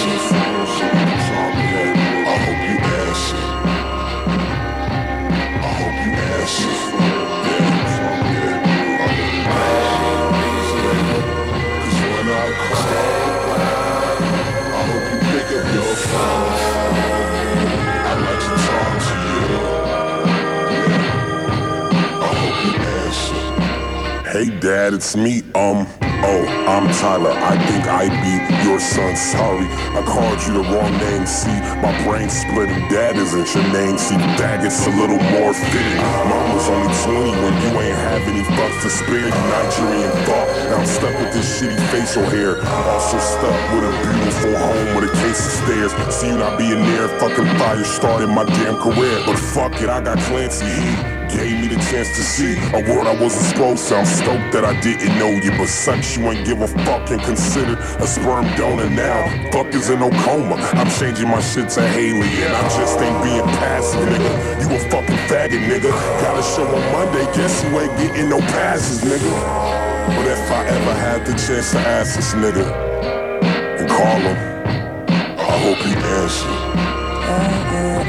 Hey dad, it's me, I'm Tyler. I think I be your son, sorry. I called you the wrong name, see, my brain splitting. Dad isn't your name, see, Daggett's a little more fitting. Mom was only 20 when you ain't have any fucks to spare. You Nigerian thought, now I'm stuck with this shitty facial hair. Also stuck with a beautiful home with a case of stairs. See you not being there, fucking fire started my damn career. But fuck it, I got Clancy, he gave me the chance to see a world I wasn't supposed to. I'm stoked that I didn't know you, but sucks you ain't give a fuck and considered a sperm donor now. Fuck is in no coma. I'm changing my shit to Haley, and I just ain't being passive, nigga. You a fucking faggot, nigga. Got a show on Monday, guess you ain't getting no passes, nigga. But if I ever had the chance to ask this nigga and call him, I hope he answer.